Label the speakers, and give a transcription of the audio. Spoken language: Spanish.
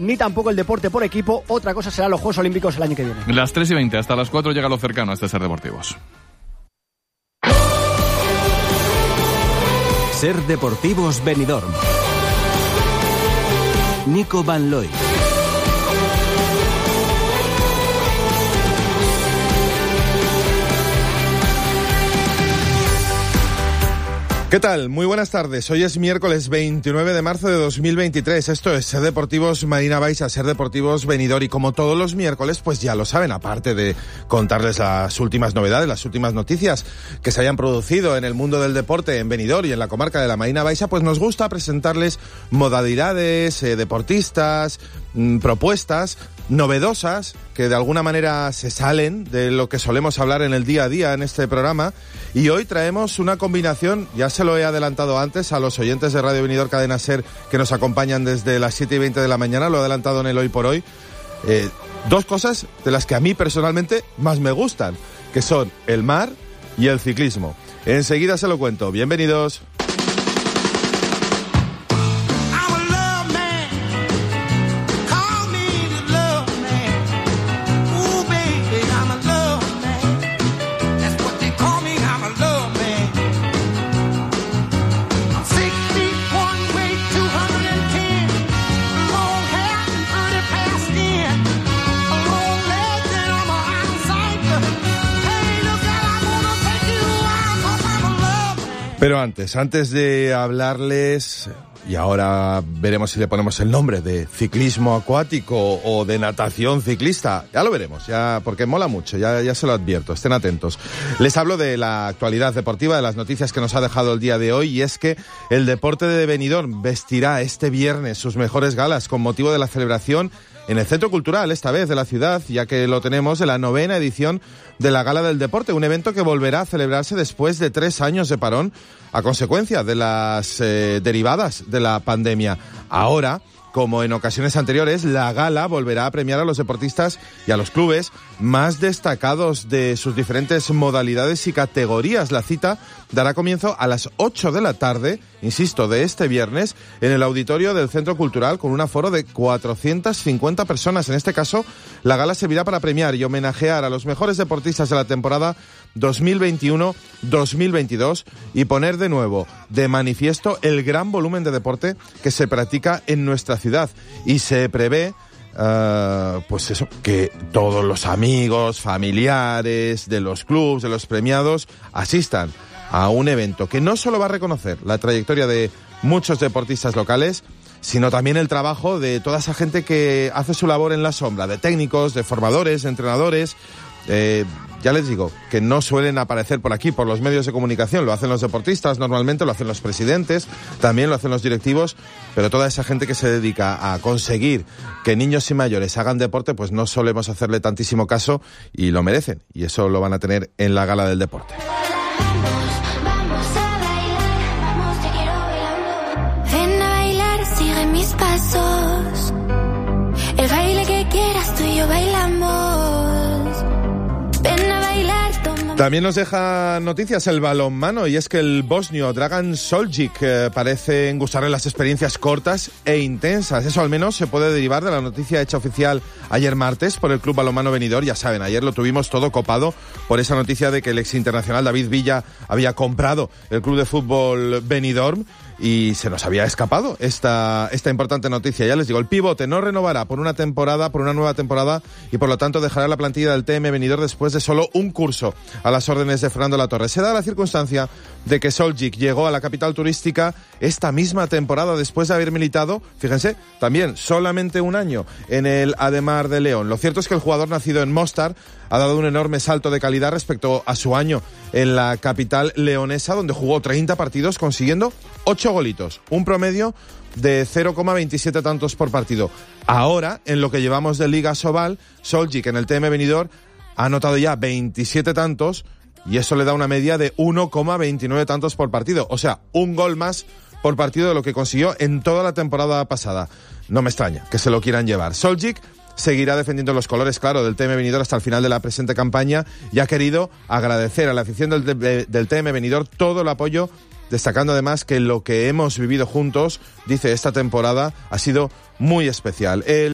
Speaker 1: ni tampoco el deporte por equipo. Otra cosa serán los Juegos Olímpicos el año que viene.
Speaker 2: Las 3:20 hasta las 4 llega lo cercano a este Ser Deportivos.
Speaker 3: Ser Deportivos Benidorm. Nico Van Looy.
Speaker 4: ¿Qué tal? Muy buenas tardes. Hoy es miércoles 29 de marzo de 2023. Esto es Ser Deportivos Marina Baixa, Ser Deportivos Benidorm. Y como todos los miércoles, pues ya lo saben, aparte de contarles las últimas novedades, las últimas noticias que se hayan producido en el mundo del deporte en Benidorm y en la comarca de la Marina Baixa, pues nos gusta presentarles modalidades, deportistas, propuestas novedosas que de alguna manera se salen de lo que solemos hablar en el día a día en este programa. Y hoy traemos una combinación, ya se lo he adelantado antes a los oyentes de Radio Benidorm Cadena Ser que nos acompañan desde las 7:20 de la mañana, lo he adelantado en el Hoy por Hoy. Dos cosas de las que a mí personalmente más me gustan, que son el mar y el ciclismo. Enseguida se lo cuento. Bienvenidos. Pero antes de hablarles, y ahora veremos si le ponemos el nombre de ciclismo acuático o de natación ciclista, ya lo veremos, ya porque mola mucho, ya se lo advierto, estén atentos. Les hablo de la actualidad deportiva, de las noticias que nos ha dejado el día de hoy, y es que el deporte de Benidorm vestirá este viernes sus mejores galas con motivo de la celebración en el Centro Cultural, esta vez de la ciudad, ya que lo tenemos de la 9ª edición de la Gala del Deporte, un evento que volverá a celebrarse después de 3 años de parón a consecuencia de las derivadas de la pandemia. Ahora, como en ocasiones anteriores, la gala volverá a premiar a los deportistas y a los clubes más destacados de sus diferentes modalidades y categorías. La cita dará comienzo a las 8 de la tarde, insisto, de este viernes, en el auditorio del Centro Cultural con un aforo de 450 personas. En este caso, la gala servirá para premiar y homenajear a los mejores deportistas de la temporada 2021-2022 y poner de nuevo de manifiesto el gran volumen de deporte que se practica en nuestra ciudad. Y se prevé pues eso, que todos los amigos, familiares de los clubes, de los premiados, asistan a un evento que no solo va a reconocer la trayectoria de muchos deportistas locales, sino también el trabajo de toda esa gente que hace su labor en la sombra, de técnicos, de formadores, de entrenadores. Ya les digo que no suelen aparecer por aquí, por los medios de comunicación. Lo hacen los deportistas normalmente, lo hacen los presidentes, también lo hacen los directivos, pero toda esa gente que se dedica a conseguir que niños y mayores hagan deporte, pues no solemos hacerle tantísimo caso y lo merecen. Y eso lo van a tener en la Gala del Deporte.
Speaker 5: Ven a bailar, sigue mis pasos. El baile que quieras, tú y yo bailamos.
Speaker 4: También nos deja noticias el balonmano, y es que el bosnio Dragan Soljic parece gustarle las experiencias cortas e intensas. Eso al menos se puede derivar de la noticia hecha oficial ayer martes por el Club Balonmano Benidorm. Ya saben, ayer lo tuvimos todo copado por esa noticia de que el ex internacional David Villa había comprado el club de fútbol Benidorm y se nos había escapado esta importante noticia. Ya les digo, el pivote no renovará por una nueva temporada, y por lo tanto dejará la plantilla del TM Benidorm después de solo un curso a las órdenes de Fernando Latorre. Se da la circunstancia de que Soljic llegó a la capital turística esta misma temporada después de haber militado, fíjense, también solamente un año en el Ademar de León. Lo cierto es que el jugador nacido en Mostar ha dado un enorme salto de calidad respecto a su año en la capital leonesa, donde jugó 30 partidos consiguiendo 8 golitos, un promedio de 0,27 tantos por partido. Ahora, en lo que llevamos de Liga Sobal, Soljic en el TM Benidorm ha anotado ya 27 tantos, y eso le da una media de 1,29 tantos por partido. O sea, un gol más por partido de lo que consiguió en toda la temporada pasada. No me extraña que se lo quieran llevar. Soljic seguirá defendiendo los colores, claro, del TM Benidorm hasta el final de la presente campaña, y ha querido agradecer a la afición del TM Benidorm todo el apoyo, destacando además que lo que hemos vivido juntos, dice, esta temporada ha sido muy especial.